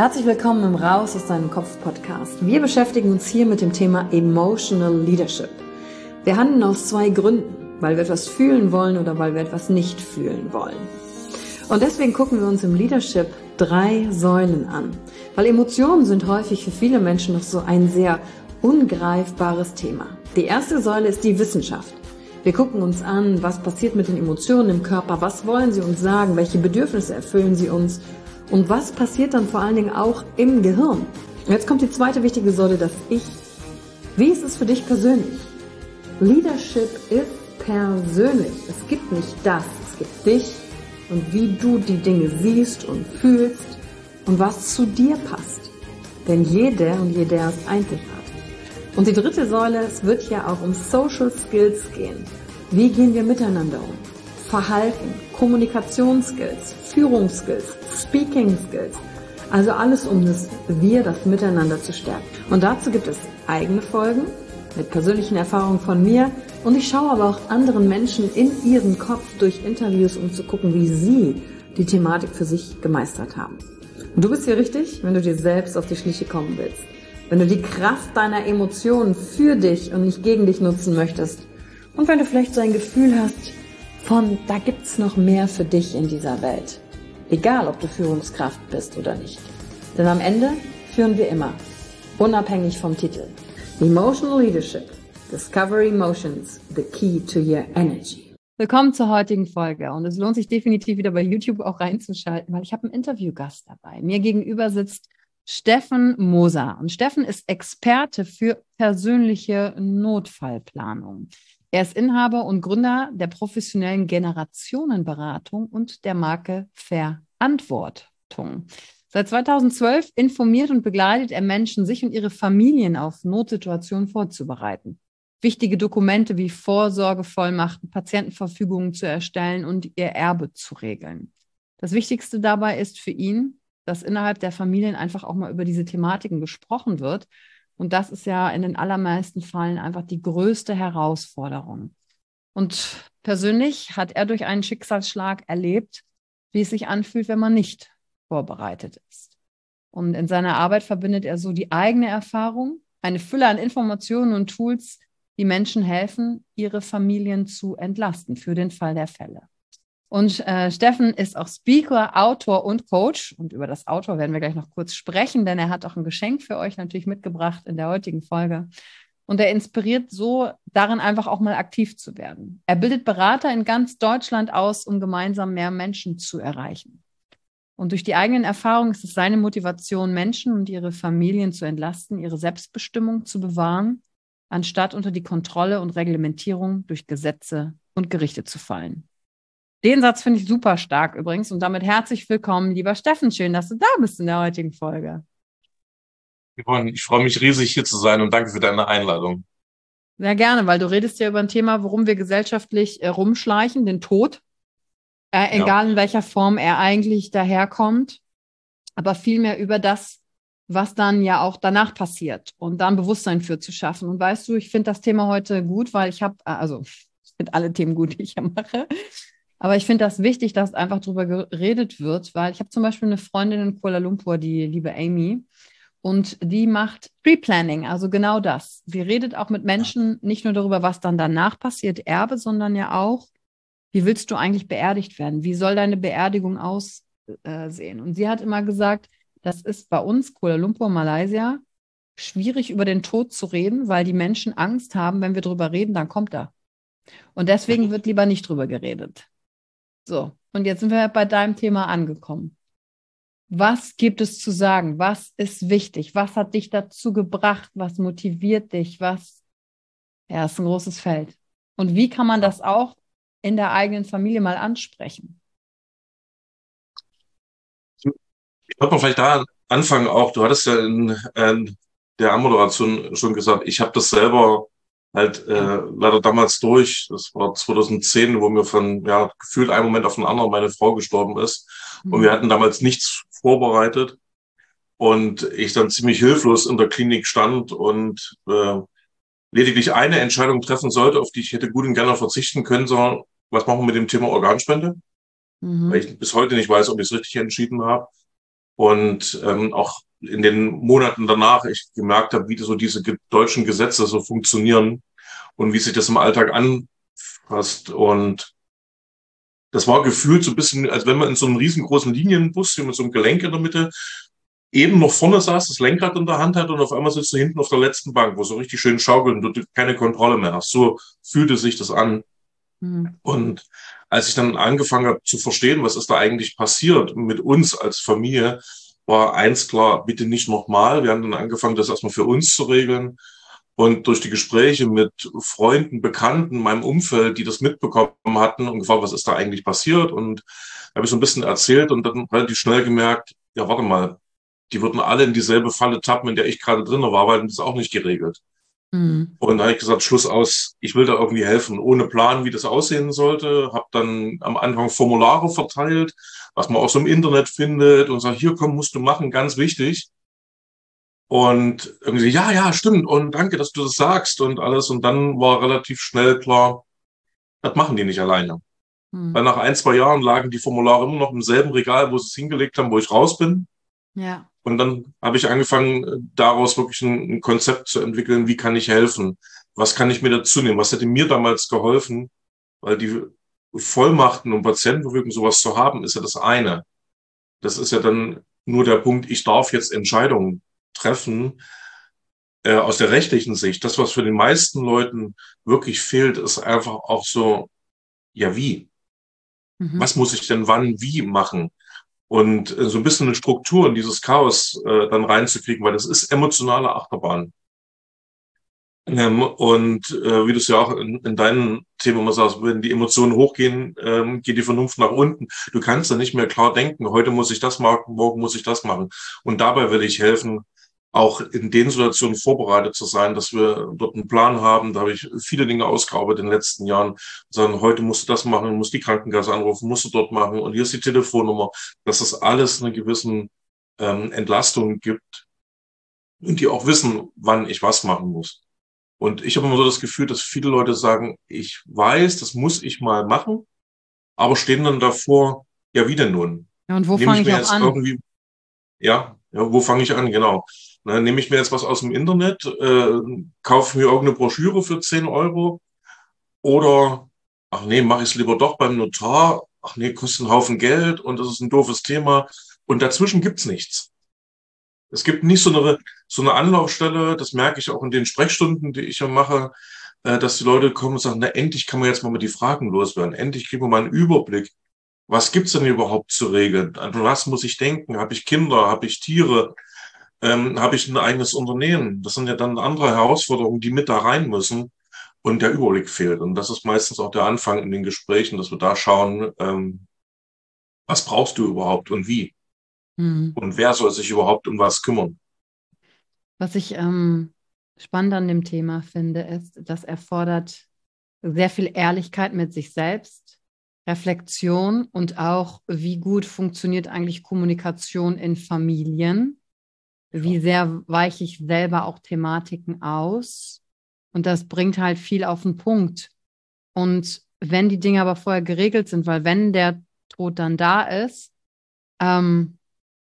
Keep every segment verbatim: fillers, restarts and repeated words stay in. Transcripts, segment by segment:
Herzlich willkommen im Raus aus deinem Kopf Podcast. Wir beschäftigen uns hier mit dem Thema Emotional Leadership. Wir handeln aus zwei Gründen, weil wir etwas fühlen wollen oder weil wir etwas nicht fühlen wollen. Und deswegen gucken wir uns im Leadership drei Säulen an, weil Emotionen sind häufig für viele Menschen noch so ein sehr ungreifbares Thema. Die erste Säule ist die Wissenschaft. Wir gucken uns an, was passiert mit den Emotionen im Körper, was wollen sie uns sagen, welche Bedürfnisse erfüllen sie uns und was passiert dann vor allen Dingen auch im Gehirn. Und jetzt kommt die zweite wichtige Säule, das Ich. Wie ist es für dich persönlich? Leadership ist persönlich. Es gibt nicht das, es gibt dich und wie du die Dinge siehst und fühlst und was zu dir passt. Denn jeder und jeder ist einzigartig. Und die dritte Säule, es wird ja auch um Social Skills gehen. Wie gehen wir miteinander um? Verhalten, Kommunikationsskills, Führungsskills, Speaking Skills. Also alles, um das Wir, das Miteinander zu stärken. Und dazu gibt es eigene Folgen mit persönlichen Erfahrungen von mir. Und ich schaue aber auch anderen Menschen in ihren Kopf durch Interviews, um zu gucken, wie sie die Thematik für sich gemeistert haben. Und du bist hier richtig, wenn du dir selbst auf die Schliche kommen willst. Wenn du die Kraft deiner Emotionen für dich und nicht gegen dich nutzen möchtest. Und wenn du vielleicht so ein Gefühl hast von, da gibt's noch mehr für dich in dieser Welt. Egal, ob du Führungskraft bist oder nicht. Denn am Ende führen wir immer, unabhängig vom Titel. Emotional Leadership. Discover Emotions, the key to your energy. Willkommen zur heutigen Folge. Und es lohnt sich definitiv wieder bei YouTube auch reinzuschalten, weil ich habe einen Interviewgast dabei. Mir gegenüber sitzt Steffen Moser. Und Steffen ist Experte für persönliche Notfallplanung. Er ist Inhaber und Gründer der professionellen Generationenberatung und der Marke Verantwortung. Seit zweitausendzwölf informiert und begleitet er Menschen, sich und ihre Familien auf Notsituationen vorzubereiten. Wichtige Dokumente wie Vorsorgevollmachten, Patientenverfügungen zu erstellen und ihr Erbe zu regeln. Das Wichtigste dabei ist für ihn, dass innerhalb der Familien einfach auch mal über diese Thematiken gesprochen wird. Und das ist ja in den allermeisten Fällen einfach die größte Herausforderung. Und persönlich hat er durch einen Schicksalsschlag erlebt, wie es sich anfühlt, wenn man nicht vorbereitet ist. Und in seiner Arbeit verbindet er so die eigene Erfahrung, eine Fülle an Informationen und Tools, die Menschen helfen, ihre Familien zu entlasten für den Fall der Fälle. Und äh, Steffen ist auch Speaker, Autor und Coach. Und über das Autor werden wir gleich noch kurz sprechen, denn er hat auch ein Geschenk für euch natürlich mitgebracht in der heutigen Folge. Und er inspiriert so darin, einfach auch mal aktiv zu werden. Er bildet Berater in ganz Deutschland aus, um gemeinsam mehr Menschen zu erreichen. Und durch die eigenen Erfahrungen ist es seine Motivation, Menschen und ihre Familien zu entlasten, ihre Selbstbestimmung zu bewahren, anstatt unter die Kontrolle und Reglementierung durch Gesetze und Gerichte zu fallen. Den Satz finde ich super stark übrigens und damit herzlich willkommen, lieber Steffen. Schön, dass du da bist in der heutigen Folge. Yvonne, ich freue mich riesig, hier zu sein und danke für deine Einladung. Sehr gerne, weil du redest ja über ein Thema, worum wir gesellschaftlich äh, rumschleichen, den Tod. Äh, Ja. Egal in welcher Form er eigentlich daherkommt, aber vielmehr über das, was dann ja auch danach passiert und dann Bewusstsein für zu schaffen. Und weißt du, ich finde das Thema heute gut, weil ich habe, also ich finde alle Themen gut, die ich ja mache. Aber ich finde das wichtig, dass einfach darüber geredet wird, weil ich habe zum Beispiel eine Freundin in Kuala Lumpur, die liebe Amy, und die macht Pre-Planning, also genau das. Sie redet auch mit Menschen nicht nur darüber, was dann danach passiert, Erbe, sondern ja auch, wie willst du eigentlich beerdigt werden? Wie soll deine Beerdigung aussehen? Und sie hat immer gesagt, das ist bei uns, Kuala Lumpur, Malaysia, schwierig über den Tod zu reden, weil die Menschen Angst haben, wenn wir darüber reden, dann kommt er. Und deswegen wird lieber nicht drüber geredet. So, und jetzt sind wir bei deinem Thema angekommen. Was gibt es zu sagen? Was ist wichtig? Was hat dich dazu gebracht? Was motiviert dich? Was? Ja, ist ein großes Feld. Und wie kann man das auch in der eigenen Familie mal ansprechen? Ich würde mal vielleicht da anfangen auch. Du hattest ja in, in der Anmoderation schon gesagt, ich habe das selber halt äh, leider damals durch. Das war zweitausendzehn, wo mir von ja gefühlt einem Moment auf den anderen meine Frau gestorben ist. Mhm. Und wir hatten damals nichts vorbereitet. Und ich dann ziemlich hilflos in der Klinik stand und äh, lediglich eine Entscheidung treffen sollte, auf die ich hätte gut und gerne verzichten können, sondern was machen wir mit dem Thema Organspende? Mhm. Weil ich bis heute nicht weiß, ob ich es richtig entschieden habe. Und ähm, auch in den Monaten danach ich gemerkt habe, wie so diese ge- deutschen Gesetze so funktionieren und wie sich das im Alltag anpasst. Und das war gefühlt so ein bisschen, als wenn man in so einem riesengroßen Linienbus hier mit so einem Gelenk in der Mitte eben noch vorne saß, das Lenkrad in der Hand hat und auf einmal sitzt du hinten auf der letzten Bank, wo so richtig schön schaukelt und du keine Kontrolle mehr hast. So fühlte sich das an. Mhm. Und als ich dann angefangen habe zu verstehen, was ist da eigentlich passiert mit uns als Familie, war eins klar, bitte nicht nochmal. Wir haben dann angefangen, das erstmal für uns zu regeln. Und durch die Gespräche mit Freunden, Bekannten, meinem Umfeld, die das mitbekommen hatten und gefragt, was ist da eigentlich passiert? Und habe ich so ein bisschen erzählt und dann relativ schnell gemerkt, ja, warte mal, die würden alle in dieselbe Falle tappen, in der ich gerade drin war, weil das ist auch nicht geregelt. Mhm. Und da habe ich gesagt, Schluss aus, ich will da irgendwie helfen, ohne Plan, wie das aussehen sollte. Habe dann am Anfang Formulare verteilt, was man auch so im Internet findet und sagt, hier komm, musst du machen, ganz wichtig. Und irgendwie, ja, ja, stimmt und danke, dass du das sagst und alles. Und dann war relativ schnell klar, das machen die nicht alleine. Weil Mhm. nach ein, zwei Jahren lagen die Formulare immer noch im selben Regal, wo sie es hingelegt haben, wo ich raus bin. Ja. Und dann habe ich angefangen, daraus wirklich ein, ein Konzept zu entwickeln, wie kann ich helfen? Was kann ich mir dazu nehmen? Was hätte mir damals geholfen? Weil die Vollmachten und Patientenverfügung, sowas zu haben, ist ja das eine. Das ist ja dann nur der Punkt, ich darf jetzt Entscheidungen treffen, äh, aus der rechtlichen Sicht. Das, was für den meisten Leuten wirklich fehlt, ist einfach auch so, ja, wie? Mhm. Was muss ich denn wann, wie machen? Und äh, so ein bisschen eine Struktur in dieses Chaos äh, dann reinzukriegen, weil das ist emotionale Achterbahn. Ähm, und äh, wie du es ja auch in, in deinem Thema immer sagst, wenn die Emotionen hochgehen, ähm, geht die Vernunft nach unten. Du kannst dann nicht mehr klar denken, heute muss ich das machen, morgen muss ich das machen. Und dabei will ich helfen, auch in den Situationen vorbereitet zu sein, dass wir dort einen Plan haben. Da habe ich viele Dinge ausgearbeitet in den letzten Jahren. Sagen, heute musst du das machen, musst die Krankenkasse anrufen, musst du dort machen und hier ist die Telefonnummer, dass es alles eine gewissen ähm, Entlastung gibt und die auch wissen, wann ich was machen muss. Und ich habe immer so das Gefühl, dass viele Leute sagen, ich weiß, das muss ich mal machen, aber stehen dann davor, ja, wie denn nun? Ja, und wo Nehme fange ich ich mir auch jetzt an? irgendwie, ja, ja, wo fange ich an? Genau. Na, nehme ich mir jetzt was aus dem Internet, äh, kaufe mir irgendeine Broschüre für zehn Euro oder, ach nee, mache ich es lieber doch beim Notar. Ach nee, kostet einen Haufen Geld und das ist ein doofes Thema. Und dazwischen gibt's nichts. Es gibt nicht so eine, so eine Anlaufstelle, das merke ich auch in den Sprechstunden, die ich ja mache, äh, dass die Leute kommen und sagen, na, endlich kann man jetzt mal mit die Fragen loswerden. Endlich kriegen wir mal einen Überblick. Was gibt's denn überhaupt zu regeln? An was muss ich denken? Habe ich Kinder? Habe ich Tiere? Ähm, habe ich ein eigenes Unternehmen? Das sind ja dann andere Herausforderungen, die mit da rein müssen und der Überblick fehlt. Und das ist meistens auch der Anfang in den Gesprächen, dass wir da schauen, ähm, was brauchst du überhaupt und wie? Mhm. Und wer soll sich überhaupt um was kümmern? Was ich ähm, spannend an dem Thema finde, ist, das erfordert sehr viel Ehrlichkeit mit sich selbst, Reflexion und auch, wie gut funktioniert eigentlich Kommunikation in Familien, wie sehr weiche ich selber auch Thematiken aus. Und das bringt halt viel auf den Punkt. Und wenn die Dinge aber vorher geregelt sind, weil wenn der Tod dann da ist, ähm,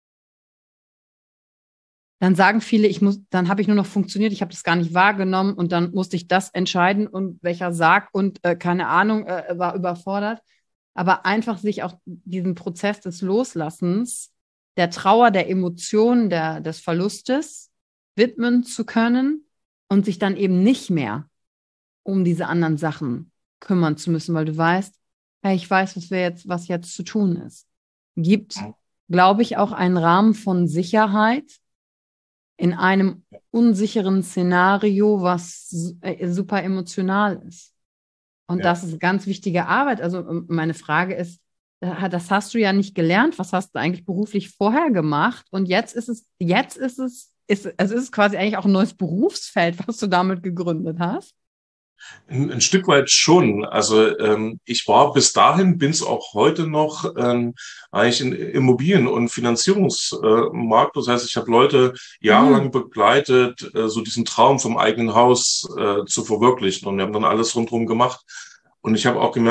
dann sagen viele, ich muss, dann habe ich nur noch funktioniert, ich habe das gar nicht wahrgenommen und dann musste ich das entscheiden und welcher Sarg und äh, keine Ahnung, äh, war überfordert. Aber einfach sich auch diesen Prozess des Loslassens, der Trauer, der Emotionen, der, des Verlustes widmen zu können und sich dann eben nicht mehr um diese anderen Sachen kümmern zu müssen, weil du weißt, hey, ich weiß, was wir jetzt, was jetzt zu tun ist. Gibt, glaube ich, auch einen Rahmen von Sicherheit in einem unsicheren Szenario, was super emotional ist. Und Ja. das ist ganz wichtige Arbeit. Also meine Frage ist, das hast du ja nicht gelernt. Was hast du eigentlich beruflich vorher gemacht? Und jetzt ist es, jetzt ist es, ist, also ist es quasi eigentlich auch ein neues Berufsfeld, was du damit gegründet hast. Ein, ein Stück weit schon. Also ähm, ich war bis dahin, bin es auch heute noch ähm, eigentlich in Immobilien- und Finanzierungsmarkt. Das heißt, ich habe Leute jahrelang Mhm. begleitet, äh, so diesen Traum vom eigenen Haus äh, zu verwirklichen. Und wir haben dann alles rundherum gemacht. Und ich habe auch gemerkt,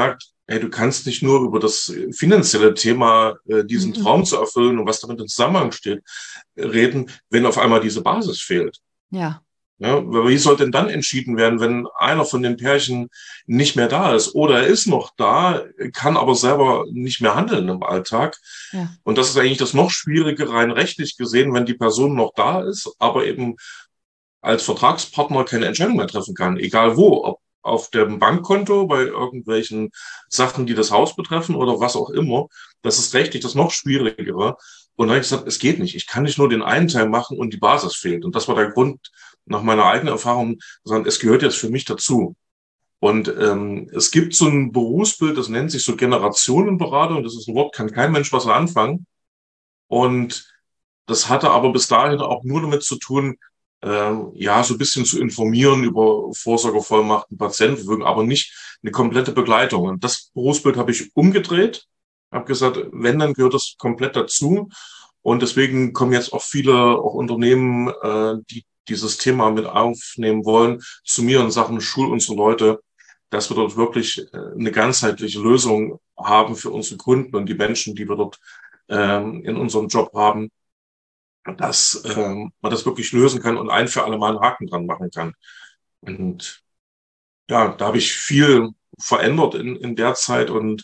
Hey, du kannst nicht nur über das finanzielle Thema, äh, diesen Mhm. Traum zu erfüllen und was damit im Zusammenhang steht, äh, reden, wenn auf einmal diese Basis fehlt. Ja. Ja, aber wie soll denn dann entschieden werden, wenn einer von den Pärchen nicht mehr da ist oder er ist noch da, kann aber selber nicht mehr handeln im Alltag? Ja. Und das ist eigentlich das noch Schwierige rein rechtlich gesehen, wenn die Person noch da ist, aber eben als Vertragspartner keine Entscheidung mehr treffen kann, egal wo, ob auf dem Bankkonto, bei irgendwelchen Sachen, die das Haus betreffen oder was auch immer. Das ist rechtlich das noch Schwierigere. Und dann habe ich gesagt, es geht nicht. Ich kann nicht nur den einen Teil machen und die Basis fehlt. Und das war der Grund, nach meiner eigenen Erfahrung, sagen, es gehört jetzt für mich dazu. Und ähm, es gibt so ein Berufsbild, das nennt sich so Generationenberatung. Das ist ein Wort, kann kein Mensch was anfangen. Und das hatte aber bis dahin auch nur damit zu tun, äh, ja, so ein bisschen zu informieren über Vorsorgevollmachten, Patientenverfügung, aber nicht eine komplette Begleitung. Und das Berufsbild habe ich umgedreht, habe gesagt, wenn, dann gehört das komplett dazu. Und deswegen kommen jetzt auch viele auch Unternehmen, äh, die dieses Thema mit aufnehmen wollen, zu mir und sagen, schul unsere Leute, dass wir dort wirklich äh, eine ganzheitliche Lösung haben für unsere Kunden und die Menschen, die wir dort ähm, in unserem Job haben, dass ähm, man das wirklich lösen kann und ein für alle Mal einen Haken dran machen kann. Und ja, da habe ich viel verändert in, in der Zeit und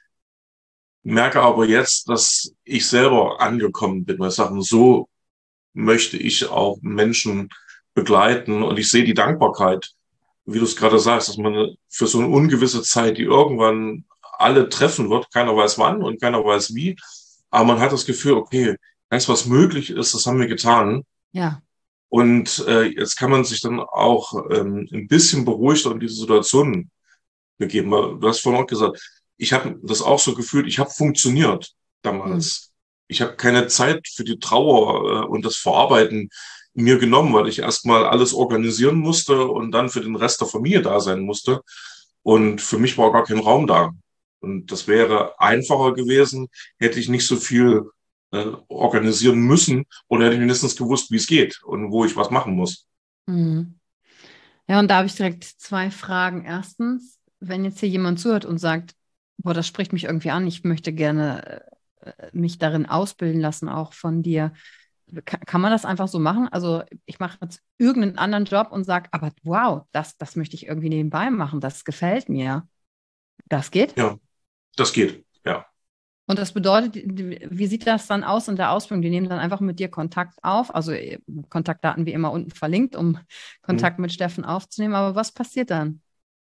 merke aber jetzt, dass ich selber angekommen bin, weil ich sage, so möchte ich auch Menschen begleiten und ich sehe die Dankbarkeit, wie du es gerade sagst, dass man für so eine ungewisse Zeit, die irgendwann alle treffen wird, keiner weiß wann und keiner weiß wie, aber man hat das Gefühl, okay, das, was möglich ist, das haben wir getan. Ja. Und äh, jetzt kann man sich dann auch ähm, ein bisschen beruhigter in diese Situation begeben. Weil du hast vorhin auch gesagt, ich habe das auch so gefühlt, ich habe funktioniert Mhm. damals. Ich habe keine Zeit für die Trauer äh, und das Verarbeiten mir genommen, weil ich erstmal alles organisieren musste und dann für den Rest der Familie da sein musste. Und für mich war gar kein Raum da. Und das wäre einfacher gewesen, hätte ich nicht so viel äh, organisieren müssen oder hätte ich mindestens gewusst, wie es geht und wo ich was machen muss. Mhm. Ja, und da habe ich direkt zwei Fragen. Erstens, wenn jetzt hier jemand zuhört und sagt, boah, das spricht mich irgendwie an, ich möchte gerne äh, mich darin ausbilden lassen, auch von dir. Kann, kann man das einfach so machen? Also ich mache jetzt irgendeinen anderen Job und sage, aber wow, das, das möchte ich irgendwie nebenbei machen, das gefällt mir. Das geht? Ja, das geht. Ja. Und das bedeutet, wie sieht das dann aus in der Ausbildung? Die nehmen dann einfach mit dir Kontakt auf, also äh, Kontaktdaten wie immer unten verlinkt, um Hm. Kontakt mit Steffen aufzunehmen. Aber was passiert dann?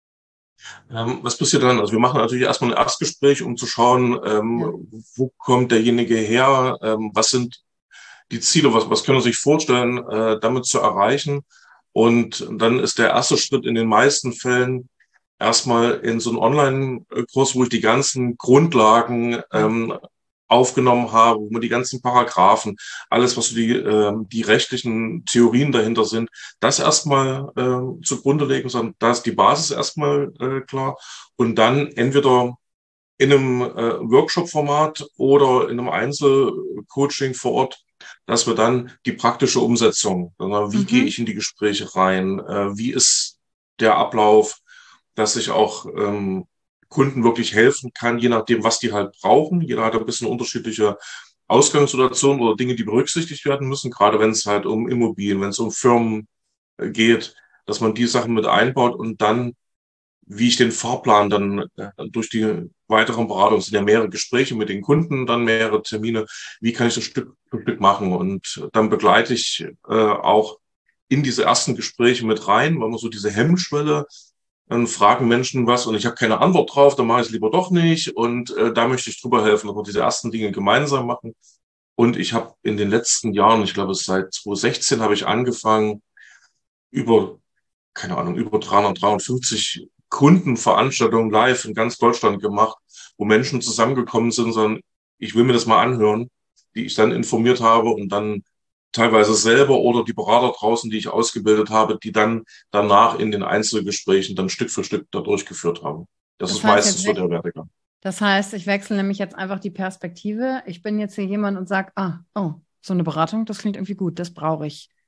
Ähm, was passiert dann? Also wir machen natürlich erstmal ein Erstgespräch, um zu schauen, Ja. ähm, wo kommt derjenige her, ähm, was sind die Ziele, was, was können wir sich vorstellen, äh, damit zu erreichen. Und dann ist der erste Schritt in den meisten Fällen erstmal in so einen Online-Kurs, wo ich die ganzen Grundlagen Ja. ähm, aufgenommen habe, wo man die ganzen Paragraphen, alles, was so die, ähm, die rechtlichen Theorien dahinter sind, das erstmal äh, zugrunde legen, sondern da ist die Basis erstmal äh, klar. Und dann entweder in einem äh, Workshop-Format oder in einem Einzelcoaching vor Ort, dass wir dann die praktische Umsetzung, sondern wie gehe Mhm. ich in die Gespräche rein, äh, wie ist der Ablauf, dass ich auch ähm, Kunden wirklich helfen kann, je nachdem, was die halt brauchen. Jeder hat ein bisschen unterschiedliche Ausgangssituationen oder Dinge, die berücksichtigt werden müssen, gerade wenn es halt um Immobilien, wenn es um Firmen äh, geht, dass man die Sachen mit einbaut und dann wie ich den Fahrplan dann äh, durch die weiteren Beratungen, es sind ja mehrere Gespräche mit den Kunden, dann mehrere Termine, wie kann ich das Stück für Stück machen? Und dann begleite ich äh, auch in diese ersten Gespräche mit rein, weil man so diese Hemmschwelle, dann fragen Menschen was und ich habe keine Antwort drauf, dann mache ich es lieber doch nicht. Und äh, da möchte ich drüber helfen, dass wir diese ersten Dinge gemeinsam machen. Und ich habe in den letzten Jahren, ich glaube seit zwanzig sechzehn habe ich angefangen, über keine Ahnung, über dreihundertdreiundfünfzig Kundenveranstaltungen live in ganz Deutschland gemacht, wo Menschen zusammengekommen sind, sondern ich will mir das mal anhören, die ich dann informiert habe und dann teilweise selber oder die Berater draußen, die ich ausgebildet habe, die dann danach in den Einzelgesprächen dann Stück für Stück da durchgeführt haben. Das Das ist heißt, meistens jetzt so weg, der Werdegang. das heißt, ich wechsle nämlich jetzt einfach die Perspektive. Ich bin jetzt hier jemand und sage, ah, oh, so eine Beratung, das klingt irgendwie gut, das brauche ich.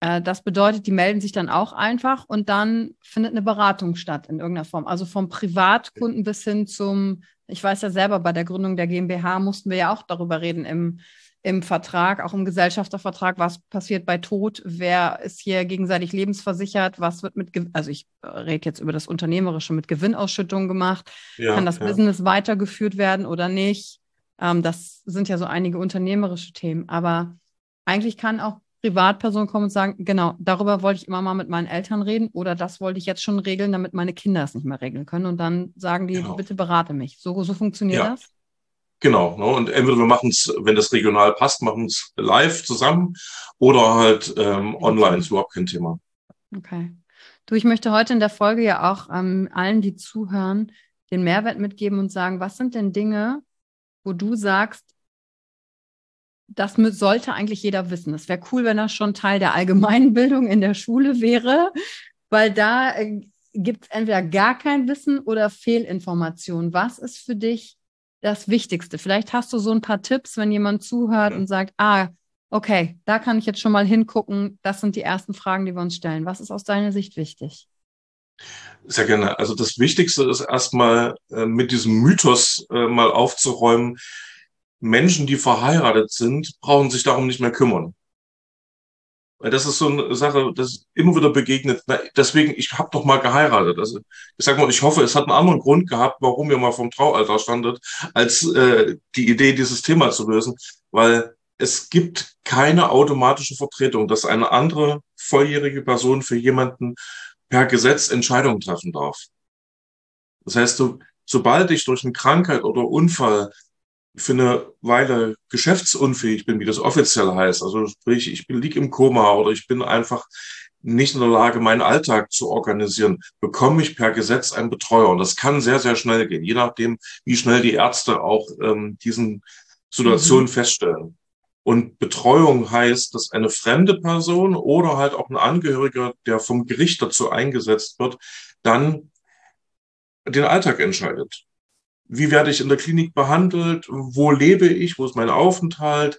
Äh, das bedeutet, die melden sich dann auch einfach und dann findet eine Beratung statt in irgendeiner Form. Also vom Privatkunden bis hin zum, ich weiß ja selber, bei der Gründung der GmbH mussten wir ja auch darüber reden im, im Vertrag, auch im Gesellschaftervertrag, was passiert bei Tod, wer ist hier gegenseitig lebensversichert, was wird mit, also ich rede jetzt über das Unternehmerische, mit Gewinnausschüttung gemacht, Ja, kann das ja. Business weitergeführt werden oder nicht? Ähm, das sind ja so einige unternehmerische Themen, aber eigentlich kann auch Privatperson kommen und sagen, genau, darüber wollte ich immer mal mit meinen Eltern reden oder das wollte ich jetzt schon regeln, damit meine Kinder es nicht mehr regeln können. Und dann sagen die, Genau. bitte berate mich. So, so funktioniert Ja, das? genau. Ne? Und entweder wir machen es, wenn das regional passt, machen es live zusammen oder halt ähm, online, ist überhaupt kein Thema. Okay. Du, ich möchte heute in der Folge ja auch ähm, allen, die zuhören, den Mehrwert mitgeben und sagen, was sind denn Dinge, wo du sagst, das sollte eigentlich jeder wissen. Es wäre cool, wenn das schon Teil der Allgemeinbildung in der Schule wäre, weil da äh, gibt es entweder gar kein Wissen oder Fehlinformation. Was ist für dich das Wichtigste? Vielleicht hast du so ein paar Tipps, wenn jemand zuhört Ja. und sagt, ah, okay, da kann ich jetzt schon mal hingucken. Das sind die ersten Fragen, die wir uns stellen. Was ist aus deiner Sicht wichtig? Sehr gerne. Also das Wichtigste ist erstmal äh, mit diesem Mythos äh, mal aufzuräumen. Menschen, die verheiratet sind, brauchen sich darum nicht mehr kümmern. Weil das ist so eine Sache, das immer wieder begegnet. Na, deswegen, ich habe doch mal geheiratet. Also ich sag mal, ich hoffe, es hat einen anderen Grund gehabt, warum ihr mal vom Traualter standet, als äh, die Idee, dieses Thema zu lösen. Weil es gibt keine automatische Vertretung, dass eine andere volljährige Person für jemanden per Gesetz Entscheidungen treffen darf. Das heißt, du, sobald ich durch eine Krankheit oder Unfall für eine Weile geschäftsunfähig bin, wie das offiziell heißt, also sprich, ich bin, lieg im Koma oder ich bin einfach nicht in der Lage, meinen Alltag zu organisieren, bekomme ich per Gesetz einen Betreuer. Und das kann sehr, sehr schnell gehen, je nachdem, wie schnell die Ärzte auch ähm, diesen Situationen Mhm. feststellen. Und Betreuung heißt, dass eine fremde Person oder halt auch ein Angehöriger, der vom Gericht dazu eingesetzt wird, dann den Alltag entscheidet. Wie werde ich in der Klinik behandelt? Wo lebe ich? Wo ist mein Aufenthalt?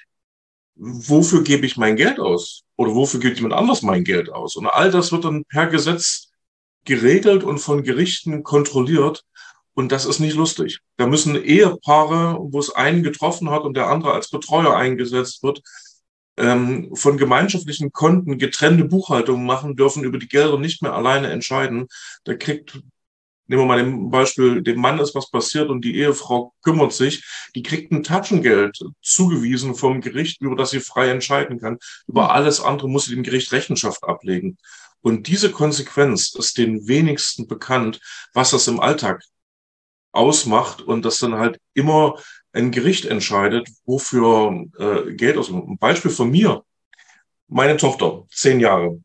Wofür gebe ich mein Geld aus? Oder wofür gibt jemand anders mein Geld aus? Und all das wird dann per Gesetz geregelt und von Gerichten kontrolliert. Und das ist nicht lustig. Da müssen Ehepaare, wo es einen getroffen hat und der andere als Betreuer eingesetzt wird, ähm, von gemeinschaftlichen Konten getrennte Buchhaltungen machen, dürfen über die Gelder nicht mehr alleine entscheiden. Da kriegt, nehmen wir mal dem Beispiel, dem Mann ist was passiert und die Ehefrau kümmert sich, die kriegt ein Taschengeld zugewiesen vom Gericht, über das sie frei entscheiden kann. Über alles andere muss sie dem Gericht Rechenschaft ablegen. Und diese Konsequenz ist den wenigsten bekannt, was das im Alltag ausmacht und dass dann halt immer ein Gericht entscheidet, wofür äh, Geld aus. Ein Beispiel von mir. Meine Tochter, zehn Jahre,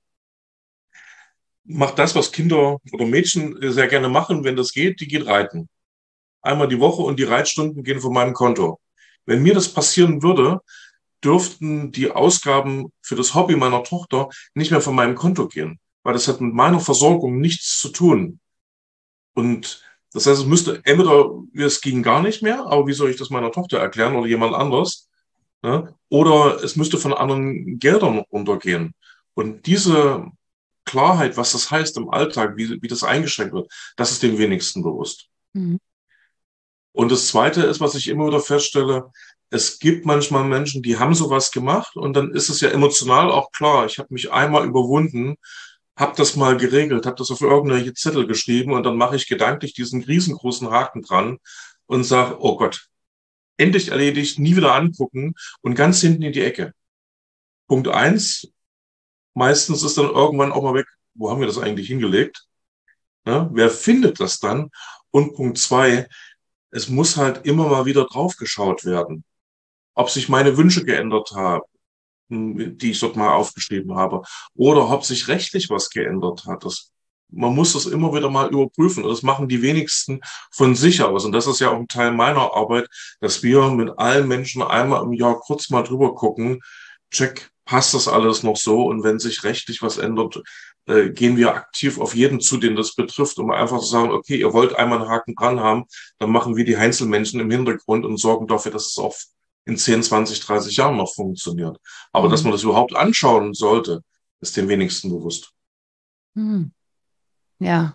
macht das, was Kinder oder Mädchen sehr gerne machen, wenn das geht, die geht reiten. Einmal die Woche und die Reitstunden gehen von meinem Konto. Wenn mir das passieren würde, dürften die Ausgaben für das Hobby meiner Tochter nicht mehr von meinem Konto gehen, weil das hat mit meiner Versorgung nichts zu tun. Und das heißt, es müsste entweder, es ging gar nicht mehr, aber wie soll ich das meiner Tochter erklären oder jemand anderes? Ne? Oder es müsste von anderen Geldern untergehen. Und diese Klarheit, was das heißt im Alltag, wie, wie das eingeschränkt wird, das ist den wenigsten bewusst. Mhm. Und das Zweite ist, was ich immer wieder feststelle, es gibt manchmal Menschen, die haben sowas gemacht und dann ist es ja emotional auch klar, ich habe mich einmal überwunden, habe das mal geregelt, habe das auf irgendwelche Zettel geschrieben und dann mache ich gedanklich diesen riesengroßen Haken dran und sage, oh Gott, endlich erledigt, nie wieder angucken und ganz hinten in die Ecke. Punkt eins, meistens ist dann irgendwann auch mal weg, wo haben wir das eigentlich hingelegt? Ja, wer findet das dann? Und Punkt zwei, es muss halt immer mal wieder draufgeschaut werden, ob sich meine Wünsche geändert haben, die ich dort mal aufgeschrieben habe, oder ob sich rechtlich was geändert hat. Das, man muss das immer wieder mal überprüfen und das machen die wenigsten von sich aus. Und das ist ja auch ein Teil meiner Arbeit, dass wir mit allen Menschen einmal im Jahr kurz mal drüber gucken, check, passt das alles noch so? Und wenn sich rechtlich was ändert, äh, gehen wir aktiv auf jeden zu, den das betrifft, um einfach zu sagen, okay, ihr wollt einmal einen Haken dran haben, dann machen wir die Einzelmenschen im Hintergrund und sorgen dafür, dass es auch in zehn, zwanzig, dreißig Jahren noch funktioniert. Aber Mhm. dass man das überhaupt anschauen sollte, ist den wenigsten bewusst. Hm. Ja,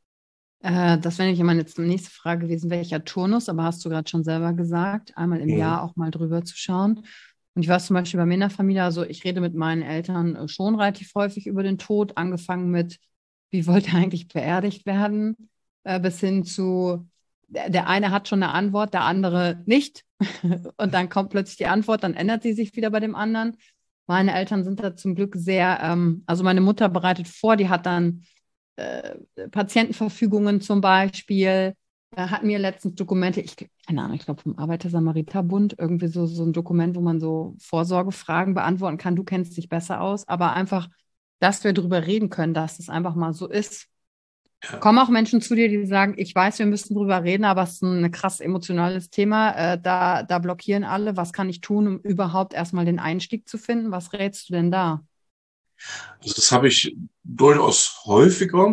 äh, das wäre nämlich meine nächste Frage gewesen, welcher Turnus, aber hast du gerade schon selber gesagt, einmal im Mhm. Jahr auch mal drüber zu schauen. Und ich weiß zum Beispiel bei mir in der Familie, also ich rede mit meinen Eltern äh, schon relativ häufig über den Tod, angefangen mit, wie wollte er eigentlich beerdigt werden, äh, bis hin zu, der, der eine hat schon eine Antwort, der andere nicht. Und dann kommt plötzlich die Antwort, dann ändert sie sich wieder bei dem anderen. Meine Eltern sind da zum Glück sehr, ähm, also meine Mutter bereitet vor, die hat dann äh, Patientenverfügungen zum Beispiel, äh, hatten mir letztens Dokumente, ich, keine Ahnung, ich glaube vom Arbeiter-Samariter-Bund, irgendwie so, so ein Dokument, wo man so Vorsorgefragen beantworten kann. Du kennst dich besser aus, aber einfach, dass wir darüber reden können, dass es einfach mal so ist. Ja. Kommen auch Menschen zu dir, die sagen, ich weiß, wir müssen drüber reden, aber es ist ein krass emotionales Thema. Äh, da, da blockieren alle. Was kann ich tun, um überhaupt erstmal den Einstieg zu finden? Was rätst du denn da? Also das habe ich durchaus häufiger.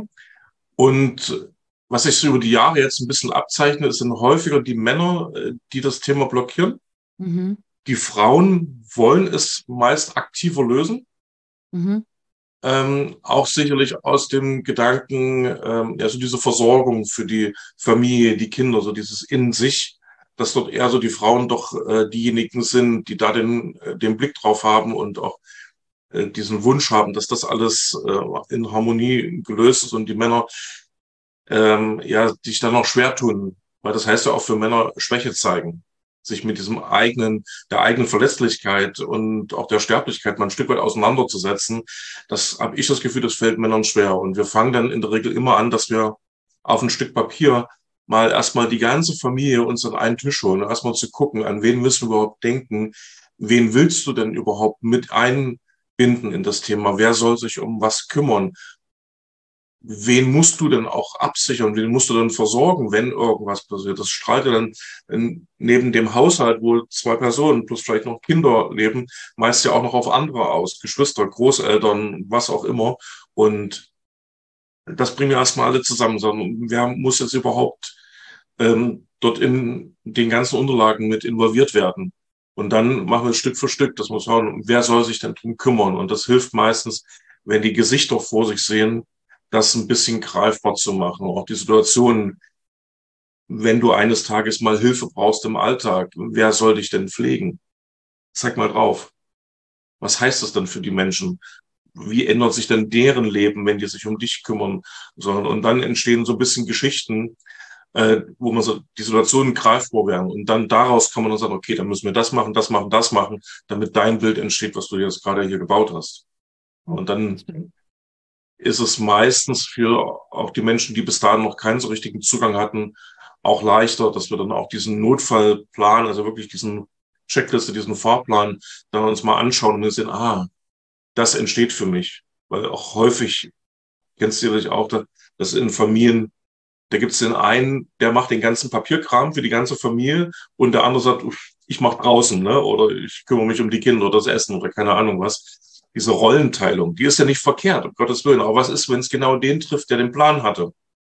Und was sich so über die Jahre jetzt ein bisschen abzeichnet, sind häufiger die Männer, äh, die das Thema blockieren. Mhm. Die Frauen wollen es meist aktiver lösen. Mhm. Ähm, auch sicherlich aus dem Gedanken, ähm, ja, so diese Versorgung für die Familie, die Kinder, so dieses in sich, dass dort eher so die Frauen doch äh, diejenigen sind, die da den, äh, den Blick drauf haben und auch äh, diesen Wunsch haben, dass das alles äh, in Harmonie gelöst ist und die Männer ähm, ja sich dann noch schwer tun, weil das heißt ja auch für Männer Schwäche zeigen, sich mit diesem eigenen, der eigenen Verletzlichkeit und auch der Sterblichkeit mal ein Stück weit auseinanderzusetzen. Das habe ich das Gefühl, das fällt Männern schwer. Und wir fangen dann in der Regel immer an, dass wir auf ein Stück Papier mal erstmal die ganze Familie uns an einen Tisch holen, erstmal zu gucken, an wen müssen wir überhaupt denken, wen willst du denn überhaupt mit einbinden in das Thema, wer soll sich um was kümmern, wen musst du denn auch absichern, wen musst du denn versorgen, wenn irgendwas passiert. Das strahlt ja dann in, neben dem Haushalt, wo zwei Personen plus vielleicht noch Kinder leben, meist ja auch noch auf andere aus, Geschwister, Großeltern, was auch immer. Und das bringen wir erstmal alle zusammen, sondern wer muss jetzt überhaupt ähm, dort in den ganzen Unterlagen mit involviert werden. Und dann machen wir es Stück für Stück, dass wir schauen, wer soll sich denn drum kümmern. Und das hilft meistens, wenn die Gesichter vor sich sehen, das ein bisschen greifbar zu machen. Auch die Situation, wenn du eines Tages mal Hilfe brauchst im Alltag, wer soll dich denn pflegen? Zeig mal drauf. Was heißt das denn für die Menschen? Wie ändert sich denn deren Leben, wenn die sich um dich kümmern sollen? Und dann entstehen so ein bisschen Geschichten, äh, wo man so die Situationen greifbar werden. Und dann daraus kann man dann sagen, okay, dann müssen wir das machen, das machen, das machen, damit dein Bild entsteht, was du jetzt gerade hier gebaut hast. Und dann ist es meistens für auch die Menschen, die bis dahin noch keinen so richtigen Zugang hatten, auch leichter, dass wir dann auch diesen Notfallplan, also wirklich diesen Checkliste, diesen Fahrplan, dann uns mal anschauen und wir sehen, ah, das entsteht für mich. Weil auch häufig, kennst du sicherlich auch, dass in Familien, da gibt es den einen, der macht den ganzen Papierkram für die ganze Familie und der andere sagt, ich mache draußen, ne? Oder ich kümmere mich um die Kinder oder das Essen oder keine Ahnung was. Diese Rollenteilung, die ist ja nicht verkehrt, um Gottes Willen. Aber was ist, wenn es genau den trifft, der den Plan hatte?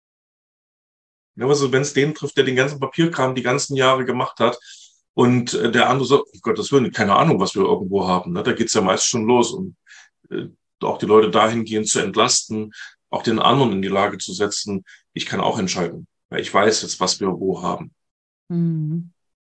Ja, also wenn es den trifft, der den ganzen Papierkram die ganzen Jahre gemacht hat und äh, der andere sagt, um Gottes Willen, keine Ahnung, was wir irgendwo haben. Ne? Da geht's ja meist schon los. Und äh, auch die Leute dahingehend zu entlasten, auch den anderen in die Lage zu setzen, ich kann auch entscheiden, weil ich weiß jetzt, was wir wo haben. Mhm.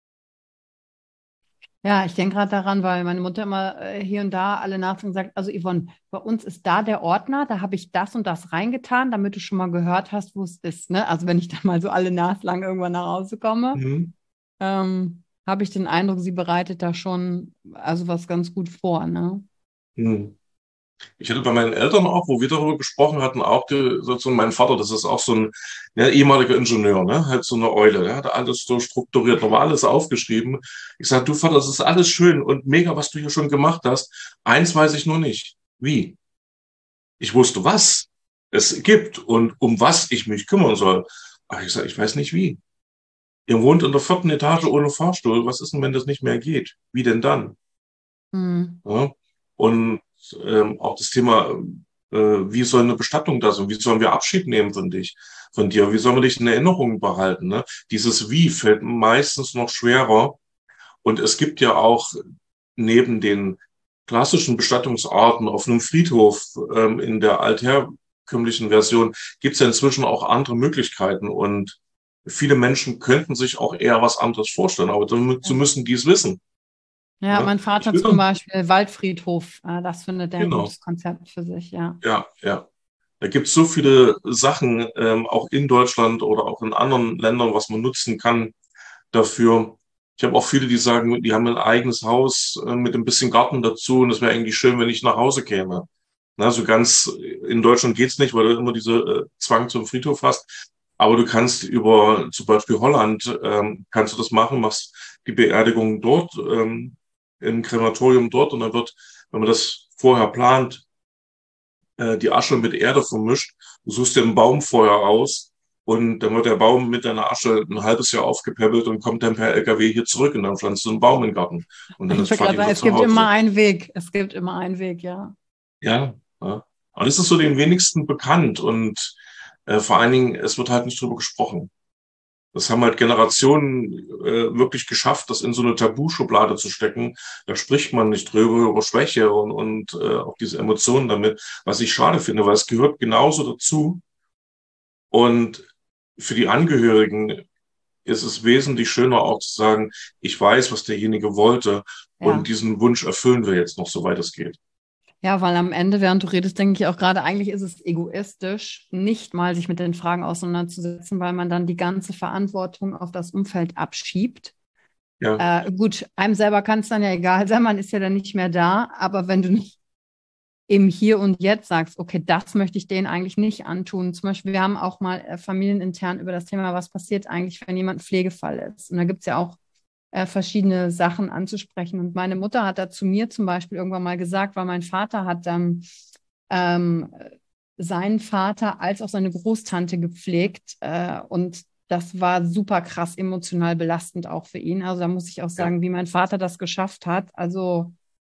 Ja, ich denke gerade daran, weil meine Mutter immer äh, hier und da alle Nachrichten sagt, also Yvonne, bei uns ist da der Ordner, da habe ich das und das reingetan, damit du schon mal gehört hast, wo es ist. Ne? Also wenn ich dann mal so alle Nase lang irgendwann nach Hause komme, Mhm. ähm, habe ich den Eindruck, sie bereitet da schon also was ganz gut vor. Ne? Mhm. Ich hatte bei meinen Eltern auch, wo wir darüber gesprochen hatten, auch die, sozusagen mein Vater, das ist auch so ein ja, ehemaliger Ingenieur, ne, halt so eine Eule, der hat alles so strukturiert, nochmal alles aufgeschrieben. Ich sage, du Vater, das ist alles schön und mega, was du hier schon gemacht hast. Eins weiß ich nur nicht. Wie? Ich wusste, was es gibt und um was ich mich kümmern soll. Aber ich sage, ich weiß nicht wie. Ihr wohnt in der vierten Etage ohne Fahrstuhl. Was ist denn, wenn das nicht mehr geht? Wie denn dann? Mhm. Ja? Und ähm, auch das Thema, äh, wie soll eine Bestattung da sein? Wie sollen wir Abschied nehmen von dich, von dir? Wie sollen wir dich in Erinnerung behalten? Ne? Dieses Wie fällt meistens noch schwerer. Und es gibt ja auch neben den klassischen Bestattungsarten auf einem Friedhof ähm, in der altherkömmlichen Version gibt es ja inzwischen auch andere Möglichkeiten und viele Menschen könnten sich auch eher was anderes vorstellen, aber dazu müssen die es wissen. Ja, Ja, mein ich Vater will zum dann, Beispiel, Waldfriedhof, äh, das findet er ein genau, gutes Konzept für sich, ja. ja, ja. Da gibt es so viele Sachen, ähm, auch in Deutschland oder auch in anderen Ländern, was man nutzen kann dafür. Ich habe auch viele, die sagen, die haben ein eigenes Haus äh, mit ein bisschen Garten dazu und es wäre eigentlich schön, wenn ich nach Hause käme. Na, so ganz in Deutschland geht's nicht, weil du immer diese äh, Zwang zum Friedhof hast. Aber du kannst über zum Beispiel Holland, ähm, kannst du das machen, machst die Beerdigung dort, ähm, im Krematorium dort und dann wird, wenn man das vorher plant, äh, die Asche mit Erde vermischt. Du suchst dir ein Baumfeuer aus und dann wird der Baum mit deiner Asche ein halbes Jahr aufgepäppelt und kommt dann per L K W hier zurück und dann pflanzt du einen Baum in den Garten und dann Ich ist wollte gerade Vati sagen, wieder es zu gibt immer Hause. einen Weg. Es gibt immer einen Weg, ja. Ja, ja. Aber das ist so den wenigsten bekannt und äh, vor allen Dingen, es wird halt nicht drüber gesprochen. Das haben halt Generationen äh, wirklich geschafft, das in so eine Tabuschublade zu stecken. Da spricht man nicht drüber, über Schwäche und, und äh, auch diese Emotionen damit, was ich schade finde, weil es gehört genauso dazu. Und für die Angehörigen ist es wesentlich schöner auch zu sagen, ich weiß, was derjenige wollte und Ja. diesen Wunsch erfüllen wir jetzt noch, soweit es geht. Ja, weil am Ende, während du redest, denke ich auch gerade, eigentlich ist es egoistisch, nicht mal sich mit den Fragen auseinanderzusetzen, weil man dann die ganze Verantwortung auf das Umfeld abschiebt. Ja, Äh, gut, einem selber kann es dann ja egal sein, man ist ja dann nicht mehr da, aber wenn du nicht im Hier und Jetzt sagst, okay, das möchte ich denen eigentlich nicht antun. Zum Beispiel, wir haben auch mal äh, familienintern über das Thema, was passiert eigentlich, wenn jemand ein Pflegefall ist. Und da gibt es ja auch äh, verschiedene Sachen anzusprechen. Und meine Mutter hat da zu mir zum Beispiel irgendwann mal gesagt, weil mein Vater hat dann ähm, seinen Vater als auch seine Großtante gepflegt. Äh, und das war super krass emotional belastend auch für ihn. Also da muss ich auch ja. sagen, wie mein Vater das geschafft hat. Also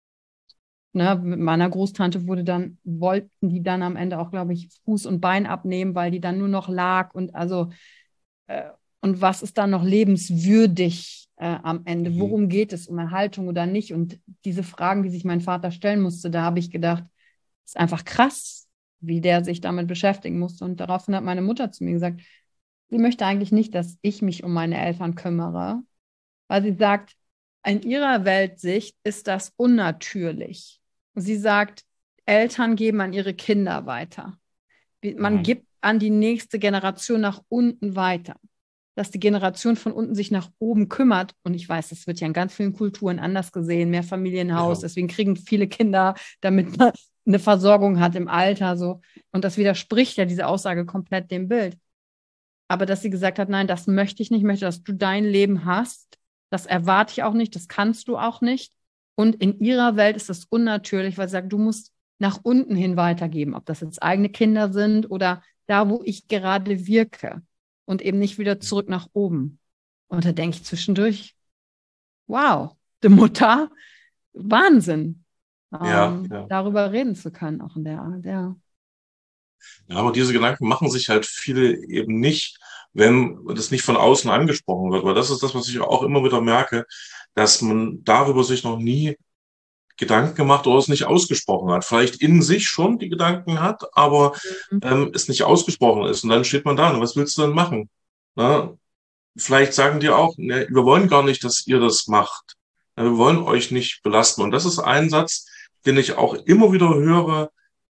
ne, mit meiner Großtante wurde dann, wollten die dann am Ende auch, glaube ich, Fuß und Bein abnehmen, weil die dann nur noch lag. Und also äh, und was ist dann noch lebenswürdig äh, am Ende? Mhm. Worum geht es? Um Erhaltung oder nicht? Und diese Fragen, die sich mein Vater stellen musste, da habe ich gedacht, ist einfach krass, wie der sich damit beschäftigen musste. Und daraufhin hat meine Mutter zu mir gesagt, sie möchte eigentlich nicht, dass ich mich um meine Eltern kümmere, weil sie sagt, in ihrer Weltsicht ist das unnatürlich. Sie sagt, Eltern geben an ihre Kinder weiter. Man Mhm. gibt an die nächste Generation nach unten weiter. Dass die Generation von unten sich nach oben kümmert. Und ich weiß, das wird ja in ganz vielen Kulturen anders gesehen, mehr Familienhaus. Ja. Deswegen kriegen viele Kinder, damit man eine Versorgung hat im Alter. So. Und das widerspricht ja diese Aussage komplett dem Bild. Aber dass sie gesagt hat, nein, das möchte ich nicht, ich möchte, dass du dein Leben hast. Das erwarte ich auch nicht, das kannst du auch nicht. Und in ihrer Welt ist das unnatürlich, weil sie sagt, du musst nach unten hin weitergeben, ob das jetzt eigene Kinder sind oder da, wo ich gerade wirke und eben nicht wieder zurück nach oben. Und da denke ich zwischendurch, wow, die Mutter, Wahnsinn, Ja, ähm, ja. darüber reden zu können, auch in der Art, ja. Ja, aber diese Gedanken machen sich halt viele eben nicht, wenn das nicht von außen angesprochen wird. Weil das ist das, was ich auch immer wieder merke, dass man darüber sich noch nie Gedanken gemacht oder es nicht ausgesprochen hat. Vielleicht in sich schon die Gedanken hat, aber ähm, es nicht ausgesprochen ist. Und dann steht man da und was willst du denn machen? Na, vielleicht sagen die auch, ne, wir wollen gar nicht, dass ihr das macht. Ja, wir wollen euch nicht belasten. Und das ist ein Satz, den ich auch immer wieder höre,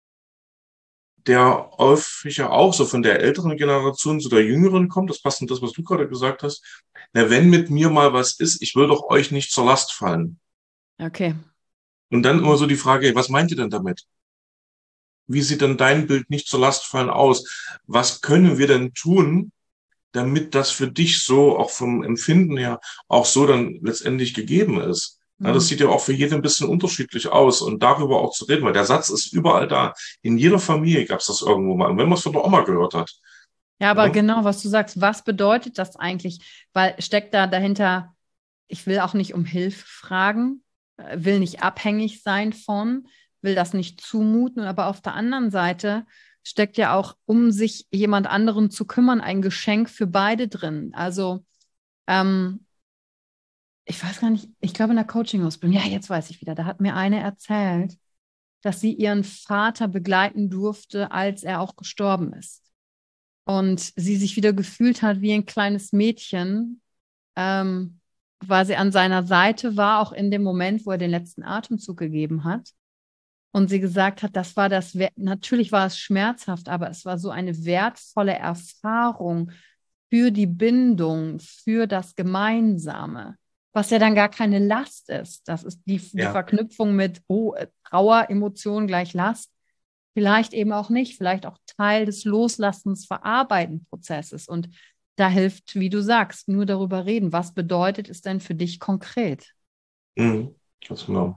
der häufig ja auch so von der älteren Generation zu der jüngeren kommt. Das passt in das, was du gerade gesagt hast. Na, wenn mit mir mal was ist, ich will doch euch nicht zur Last fallen. Okay. Und dann immer so die Frage, was meint ihr denn damit? Wie sieht denn dein Bild nicht zur Last fallen aus? Was können wir denn tun, damit das für dich so, auch vom Empfinden her, auch so dann letztendlich gegeben ist? Ja, das Mhm. sieht ja auch für jeden ein bisschen unterschiedlich aus und darüber auch zu reden, weil der Satz ist überall da. In jeder Familie gab es das irgendwo mal. Und wenn man es von der Oma gehört hat. Ja, aber Ja, genau, was du sagst, was bedeutet das eigentlich? Weil steckt da dahinter, ich will auch nicht um Hilfe fragen, äh, will nicht abhängig sein von, will das nicht zumuten, aber auf der anderen Seite steckt ja auch, um sich jemand anderen zu kümmern, ein Geschenk für beide drin. Also ähm, ich weiß gar nicht, ich glaube in der Coaching-Ausbildung, ja, jetzt weiß ich wieder, da hat mir eine erzählt, dass sie ihren Vater begleiten durfte, als er auch gestorben ist. Und sie sich wieder gefühlt hat wie ein kleines Mädchen, ähm, weil sie an seiner Seite war, auch in dem Moment, wo er den letzten Atemzug gegeben hat. Und sie gesagt hat, das war das, natürlich war es schmerzhaft, aber es war so eine wertvolle Erfahrung für die Bindung, für das Gemeinsame, was ja dann gar keine Last ist. Das ist die, die Ja. Verknüpfung mit, oh, Trauer, Emotion gleich Last. Vielleicht eben auch nicht, vielleicht auch Teil des Loslassens, Verarbeiten Prozesses. Und da hilft, wie du sagst, nur darüber reden. Was bedeutet es denn für dich konkret? Mhm. Ganz genau.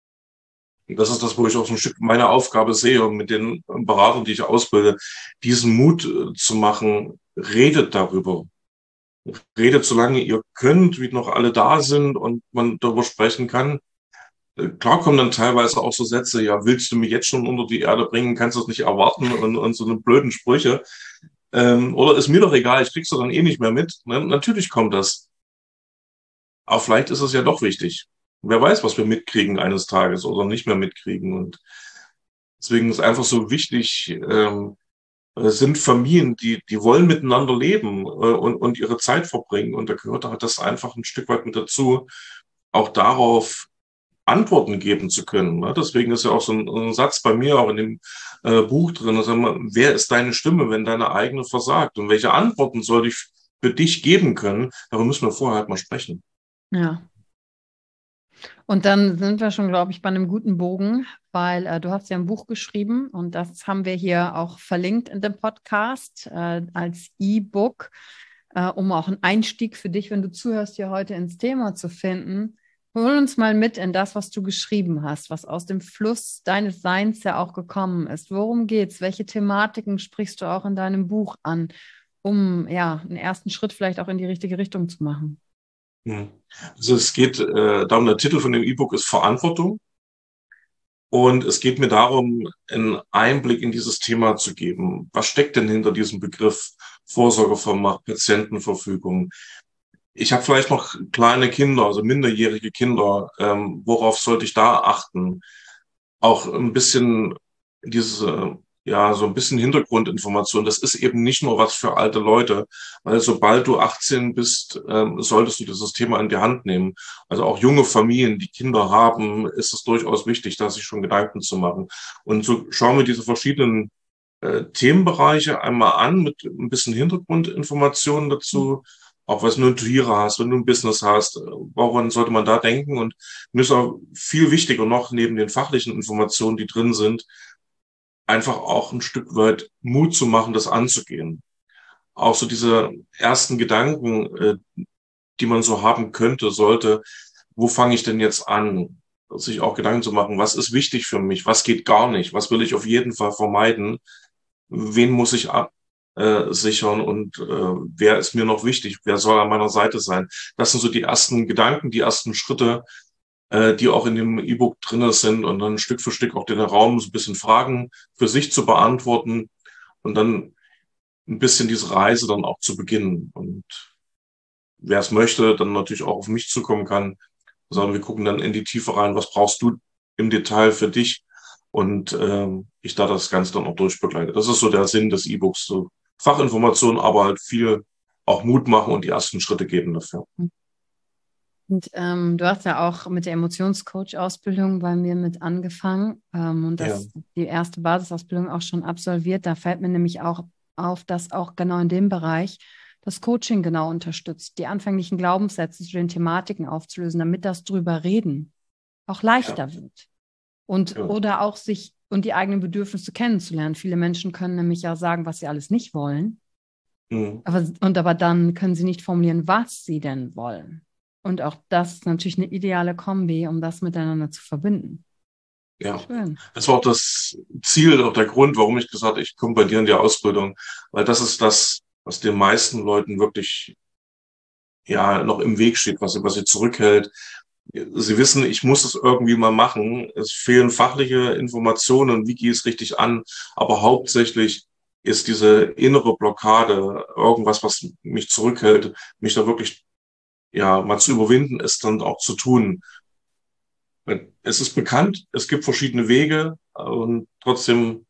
Das ist das, wo ich auch so ein Stück meine Aufgabe sehe und mit den Beratern, die ich ausbilde, diesen Mut äh, zu machen, redet darüber. Redet, solange ihr könnt, wie noch alle da sind und man darüber sprechen kann. Äh, Klar kommen dann teilweise auch so Sätze, ja, willst du mich jetzt schon unter die Erde bringen, kannst du es nicht erwarten und, und so eine blöden Sprüche. Ähm, oder ist mir doch egal, ich krieg's doch dann eh nicht mehr mit. Ne? Natürlich kommt das. Aber vielleicht ist es ja doch wichtig. Wer weiß, was wir mitkriegen eines Tages oder nicht mehr mitkriegen. Und deswegen ist einfach so wichtig, ähm, es sind Familien, die, die wollen miteinander leben äh, und, und ihre Zeit verbringen. Und da gehört halt das einfach ein Stück weit mit dazu, auch darauf Antworten geben zu können. Ne? Deswegen ist ja auch so ein, ein Satz bei mir auch in dem äh, Buch drin, da sagen wir, wer ist deine Stimme, wenn deine eigene versagt? Und welche Antworten soll ich für dich geben können? Darüber müssen wir vorher halt mal sprechen. Ja. Und dann sind wir schon, glaube ich, bei einem guten Bogen, weil äh, du hast ja ein Buch geschrieben und das haben wir hier auch verlinkt in dem Podcast äh, als E-Book, äh, um auch einen Einstieg für dich, wenn du zuhörst, hier heute ins Thema zu finden. Hol uns mal mit in das, was du geschrieben hast, was aus dem Fluss deines Seins ja auch gekommen ist. Worum geht's? Welche Thematiken sprichst du auch in deinem Buch an, um ja einen ersten Schritt vielleicht auch in die richtige Richtung zu machen? Hm. Also es geht äh, darum, der Titel von dem E-Book ist Verantwortung. Und es geht mir darum, einen Einblick in dieses Thema zu geben. Was steckt denn hinter diesem Begriff Vorsorgevollmacht, Patientenverfügung? Ich habe vielleicht noch kleine Kinder, also minderjährige Kinder. Ähm, worauf sollte ich da achten? Auch ein bisschen diese, ja, so ein bisschen Hintergrundinformation. Das ist eben nicht nur was für alte Leute, weil sobald du achtzehn bist, ähm, solltest du dieses Thema in die Hand nehmen. Also auch junge Familien, die Kinder haben, ist es durchaus wichtig, da sich schon Gedanken zu machen. Und so schauen wir diese verschiedenen äh, Themenbereiche einmal an mit ein bisschen Hintergrundinformationen dazu. Auch was du Tiere hast, wenn du ein Business hast, woran sollte man da denken? Und mir ist auch viel wichtiger noch, neben den fachlichen Informationen, die drin sind, einfach auch ein Stück weit Mut zu machen, das anzugehen. Auch so diese ersten Gedanken, äh, die man so haben könnte, sollte, wo fange ich denn jetzt an? Sich auch Gedanken zu machen, was ist wichtig für mich? Was geht gar nicht? Was will ich auf jeden Fall vermeiden? Wen muss ich absichern und äh, wer ist mir noch wichtig? Wer soll an meiner Seite sein? Das sind so die ersten Gedanken, die ersten Schritte, äh, die auch in dem E-Book drin sind und dann Stück für Stück auch den Raum, so ein bisschen Fragen für sich zu beantworten und dann ein bisschen diese Reise dann auch zu beginnen. Und wer es möchte, dann natürlich auch auf mich zukommen kann, sondern wir gucken dann in die Tiefe rein, was brauchst du im Detail für dich und ähm, ich da das Ganze dann auch durchbegleite. Das ist so der Sinn des E-Books, so Fachinformationen, aber halt viel auch Mut machen und die ersten Schritte geben dafür. Und ähm, du hast ja auch mit der Emotionscoach-Ausbildung bei mir mit angefangen ähm, und das, Ja. die erste Basisausbildung auch schon absolviert. Da fällt mir nämlich auch auf, dass auch genau in dem Bereich das Coaching genau unterstützt, die anfänglichen Glaubenssätze zu den Thematiken aufzulösen, damit das drüber reden auch leichter Ja. wird. Und Ja. oder auch sich und die eigenen Bedürfnisse kennenzulernen. Viele Menschen können nämlich ja sagen, was sie alles nicht wollen. Mhm. Aber, und aber dann können sie nicht formulieren, was sie denn wollen. Und auch das ist natürlich eine ideale Kombi, um das miteinander zu verbinden. Ja. Schön. Das war auch das Ziel, auch der Grund, warum ich gesagt habe, ich komme bei dir in die Ausbildung, weil das ist das, was den meisten Leuten wirklich ja noch im Weg steht, was sie, was sie zurückhält. Sie wissen, ich muss es irgendwie mal machen. Es fehlen fachliche Informationen, wie gehe ich es richtig an, aber hauptsächlich ist diese innere Blockade irgendwas, was mich zurückhält, mich da wirklich ja, mal zu überwinden, es dann auch zu tun. Es ist bekannt, es gibt verschiedene Wege und trotzdem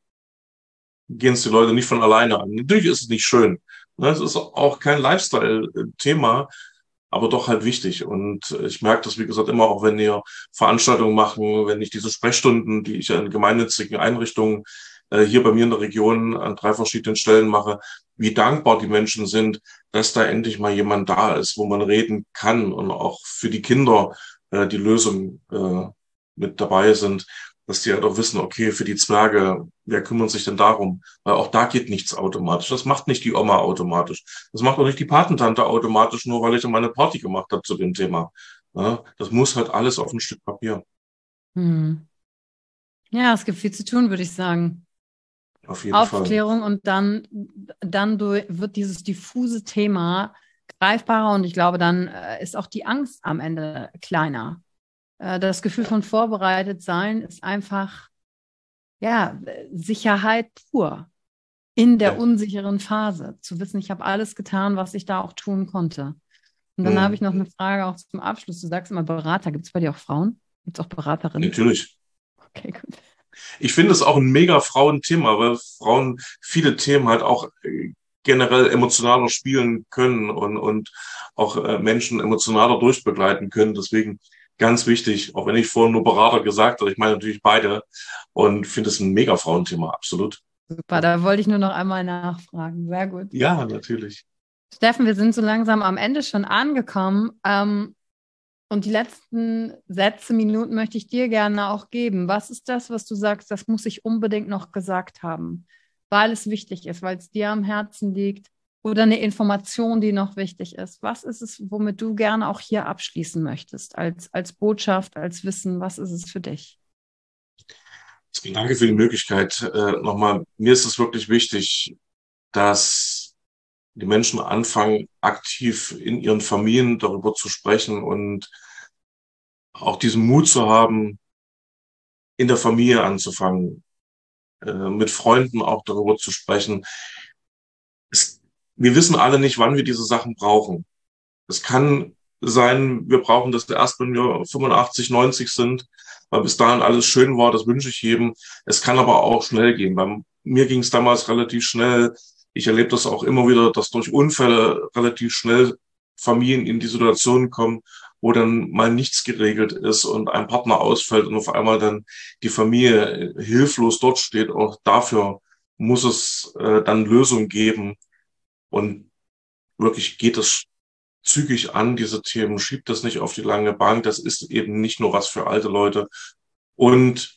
gehen es die Leute nicht von alleine an. Natürlich ist es nicht schön. Ne? Es ist auch kein Lifestyle-Thema, aber doch halt wichtig. Und ich merke das, wie gesagt, immer auch, wenn wir Veranstaltungen machen, wenn ich diese Sprechstunden, die ich in gemeinnützigen Einrichtungen äh, hier bei mir in der Region an drei verschiedenen Stellen mache, wie dankbar die Menschen sind, dass da endlich mal jemand da ist, wo man reden kann und auch für die Kinder äh, die Lösung äh, mit dabei sind, dass die halt auch wissen, okay, für die Zwerge, wer kümmert sich denn darum? Weil auch da geht nichts automatisch. Das macht nicht die Oma automatisch. Das macht auch nicht die Patentante automatisch, nur weil ich dann mal eine Party gemacht habe zu dem Thema. Ja, das muss halt alles auf ein Stück Papier. Hm. Ja, es gibt viel zu tun, würde ich sagen. Auf jeden Fall. Aufklärung und dann, dann durch, wird dieses diffuse Thema greifbarer und ich glaube, dann äh, ist auch die Angst am Ende kleiner. Äh, das Gefühl von vorbereitet sein ist einfach, ja, Sicherheit pur in der Ja. unsicheren Phase. Zu wissen, ich habe alles getan, was ich da auch tun konnte. Und dann Hm. habe ich noch eine Frage auch zum Abschluss. Du sagst immer Berater. Gibt es bei dir auch Frauen? Gibt es auch Beraterinnen? Natürlich. Okay, gut. Ich finde es auch ein mega Frauenthema, weil Frauen viele Themen halt auch äh, generell emotionaler spielen können und, und auch äh, Menschen emotionaler durchbegleiten können. Deswegen ganz wichtig, auch wenn ich vorhin nur Berater gesagt habe, ich meine natürlich beide und finde es ein mega Frauenthema, absolut. Super, da wollte ich nur noch einmal nachfragen. Sehr gut. Ja, natürlich. Steffen, wir sind so langsam am Ende schon angekommen. Ähm, und die letzten Sätze, Minuten möchte ich dir gerne auch geben. Was ist das, was du sagst, das muss ich unbedingt noch gesagt haben, weil es wichtig ist, weil es dir am Herzen liegt oder eine Information, die noch wichtig ist? Was ist es, womit du gerne auch hier abschließen möchtest, als, als Botschaft, als Wissen? Was ist es für dich? Danke für die Möglichkeit. Äh, nochmal, mir ist es wirklich wichtig, dass die Menschen anfangen, aktiv in ihren Familien darüber zu sprechen und auch diesen Mut zu haben, in der Familie anzufangen, äh, mit Freunden auch darüber zu sprechen. Es, wir wissen alle nicht, wann wir diese Sachen brauchen. Es kann sein, wir brauchen das erst, wenn wir fünfundachtzig, neunzig sind, weil bis dahin alles schön war, das wünsche ich jedem. Es kann aber auch schnell gehen. Bei mir ging es damals relativ schnell. Ich erlebe das auch immer wieder, dass durch Unfälle relativ schnell Familien in die Situation kommen, wo dann mal nichts geregelt ist und ein Partner ausfällt und auf einmal dann die Familie hilflos dort steht. Auch dafür muss es äh, dann Lösungen geben. Und wirklich geht es zügig an, diese Themen, schiebt das nicht auf die lange Bank. Das ist eben nicht nur was für alte Leute. Und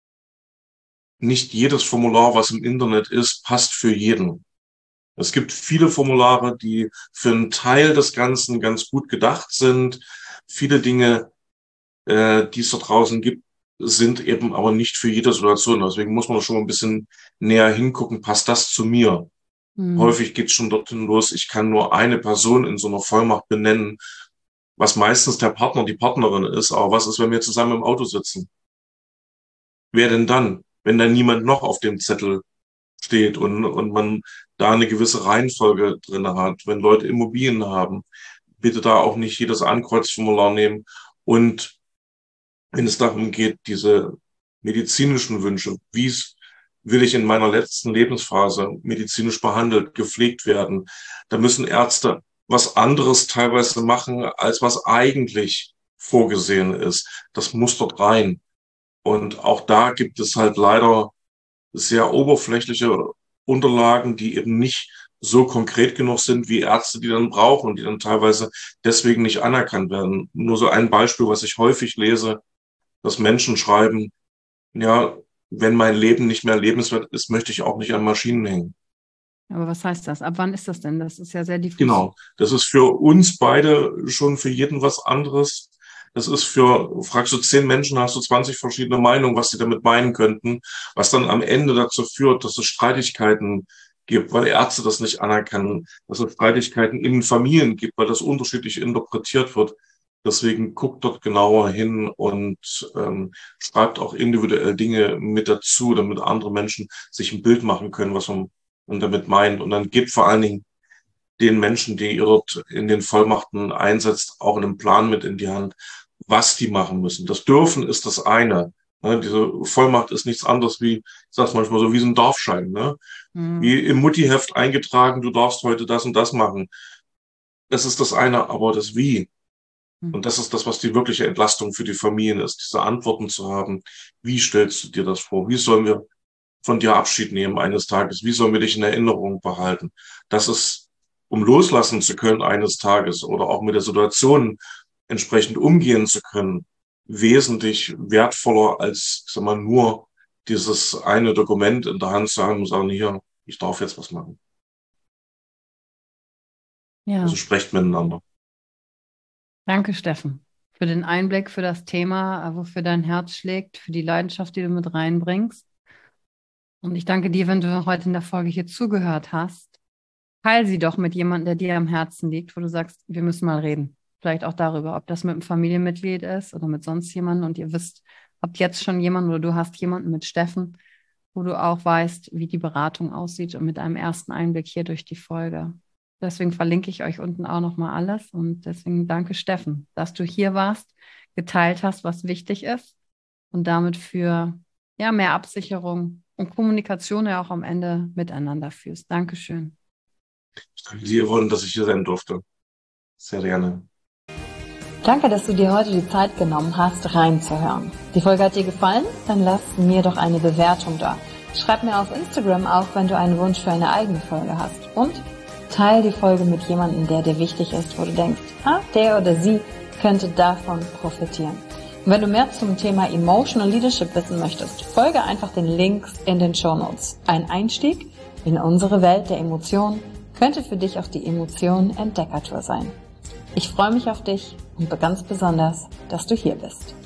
nicht jedes Formular, was im Internet ist, passt für jeden. Es gibt viele Formulare, die für einen Teil des Ganzen ganz gut gedacht sind. Viele Dinge, äh, die es da draußen gibt, sind eben aber nicht für jede Situation. Deswegen muss man schon ein bisschen näher hingucken, passt das zu mir? Hm. Häufig geht es schon dorthin los, ich kann nur eine Person in so einer Vollmacht benennen, was meistens der Partner, die Partnerin ist. Aber was ist, wenn wir zusammen im Auto sitzen? Wer denn dann, wenn da niemand noch auf dem Zettel steht und, und man da eine gewisse Reihenfolge drin hat, wenn Leute Immobilien haben, bitte da auch nicht jedes Ankreuzformular nehmen. Und wenn es darum geht, diese medizinischen Wünsche, wie es will ich in meiner letzten Lebensphase medizinisch behandelt, gepflegt werden, da müssen Ärzte was anderes teilweise machen, als was eigentlich vorgesehen ist. Das muss dort rein. Und auch da gibt es halt leider sehr oberflächliche Unterlagen, die eben nicht so konkret genug sind, wie Ärzte die dann brauchen und die dann teilweise deswegen nicht anerkannt werden. Nur so ein Beispiel, was ich häufig lese, dass Menschen schreiben, ja, wenn mein Leben nicht mehr lebenswert ist, möchte ich auch nicht an Maschinen hängen. Aber was heißt das? Ab wann ist das denn? Das ist ja sehr diffus. Genau, das ist für uns beide schon für jeden was anderes. Das ist für, fragst du zehn Menschen, hast du zwanzig verschiedene Meinungen, was sie damit meinen könnten, was dann am Ende dazu führt, dass es Streitigkeiten gibt, weil Ärzte das nicht anerkennen, dass es Streitigkeiten in Familien gibt, weil das unterschiedlich interpretiert wird. Deswegen guckt dort genauer hin und ähm, schreibt auch individuell Dinge mit dazu, damit andere Menschen sich ein Bild machen können, was man damit meint. Und dann gebt vor allen Dingen den Menschen, die ihr dort in den Vollmachten einsetzt, auch einen Plan mit in die Hand, was die machen müssen. Das Dürfen ist das eine. Ne? Diese Vollmacht ist nichts anderes wie, ich sag's manchmal so, wie so ein Darfschein. Ne? Mhm. Wie im Muttiheft eingetragen, du darfst heute das und das machen. Das ist das eine, aber das Wie. Mhm. Und das ist das, was die wirkliche Entlastung für die Familien ist, diese Antworten zu haben. Wie stellst du dir das vor? Wie sollen wir von dir Abschied nehmen eines Tages? Wie sollen wir dich in Erinnerung behalten? Das ist, um loslassen zu können eines Tages oder auch mit der Situation entsprechend umgehen zu können, wesentlich wertvoller als, ich sag mal, nur dieses eine Dokument in der Hand zu haben und sagen, hier, ich darf jetzt was machen. Ja. Also sprecht miteinander. Danke, Steffen, für den Einblick, für das Thema, wofür dein Herz schlägt, für die Leidenschaft, die du mit reinbringst. Und ich danke dir, wenn du heute in der Folge hier zugehört hast. Teil sie doch mit jemandem, der dir am Herzen liegt, wo du sagst, wir müssen mal reden. Vielleicht auch darüber, ob das mit einem Familienmitglied ist oder mit sonst jemandem. Und ihr wisst, habt jetzt schon jemanden oder du hast jemanden mit Steffen, wo du auch weißt, wie die Beratung aussieht und mit einem ersten Einblick hier durch die Folge. Deswegen verlinke ich euch unten auch nochmal alles. Und deswegen danke, Steffen, dass du hier warst, geteilt hast, was wichtig ist und damit für ja, mehr Absicherung und Kommunikation ja auch am Ende miteinander führst. Dankeschön. Ich danke dir, Yvonne, dass ich hier sein durfte. Sehr gerne. Danke, dass du dir heute die Zeit genommen hast, reinzuhören. Die Folge hat dir gefallen? Dann lass mir doch eine Bewertung da. Schreib mir auf Instagram auch, wenn du einen Wunsch für eine eigene Folge hast. Und teile die Folge mit jemandem, der dir wichtig ist, wo du denkst, ah, der oder sie könnte davon profitieren. Und wenn du mehr zum Thema Emotional Leadership wissen möchtest, folge einfach den Links in den Shownotes. Ein Einstieg in unsere Welt der Emotionen könnte für dich auch die Emotionen Entdeckertour sein. Ich freue mich auf dich und ganz besonders, dass du hier bist.